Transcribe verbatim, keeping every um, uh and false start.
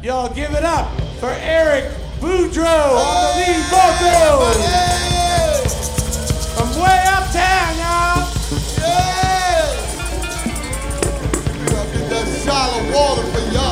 Y'all give it up for Eric Boudreaux on the lead vocals. From way uptown, y'all. Yeah! We're gonna get that shot of water for y'all.